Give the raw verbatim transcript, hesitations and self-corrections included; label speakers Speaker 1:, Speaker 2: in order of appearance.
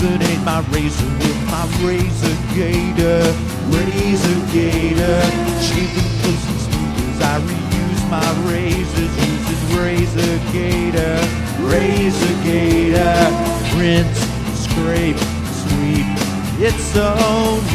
Speaker 1: rejuvenate my razor with my razor gator, razor gator. Shaving close and smooth as I reuse my razors using razor gator, razor gator. Rinse, scrape, sweep, it's so